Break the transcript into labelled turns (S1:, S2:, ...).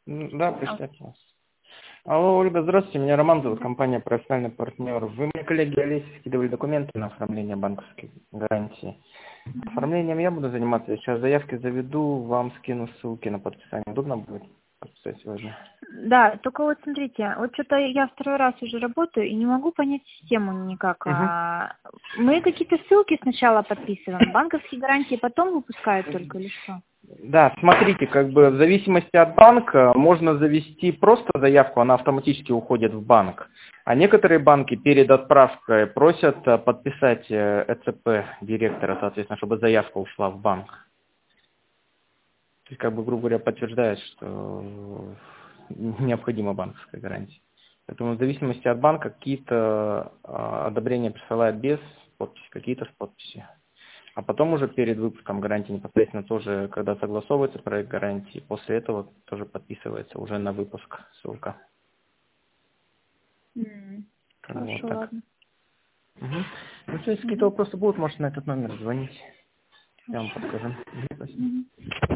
S1: Да, пришлите нас. Алло, Ольга, здравствуйте, меня Роман зовут, компания «Профессиональный партнер». Вы мне, коллеги Олесе, скидывали документы на оформление банковской гарантии. Оформлением я буду заниматься, я сейчас заявки заведу, вам скину ссылки на подписание. Удобно будет подписать сегодня?
S2: Да, только вот смотрите, вот что-то я второй раз уже работаю и не могу понять систему никак. Мы какие-то ссылки сначала подписываем, банковские гарантии потом выпускают только или что?
S1: Да, смотрите, как бы в зависимости от банка можно завести просто заявку, она автоматически уходит в банк. А некоторые банки перед отправкой просят подписать ЭЦП директора, соответственно, чтобы заявка ушла в банк. То есть, как бы, грубо говоря, подтверждает, что необходима банковская гарантия. Поэтому в зависимости от банка какие-то одобрения присылают без подписи, какие-то с подписью. А потом уже перед выпуском гарантии непосредственно тоже, когда согласовывается проект гарантии, после этого тоже подписывается уже на выпуск ссылка.
S2: Хорошо,
S1: Вот так.
S2: ладно.
S1: Ну, если какие-то вопросы будут, можете на этот номер звонить. Я вам подскажу. Спасибо.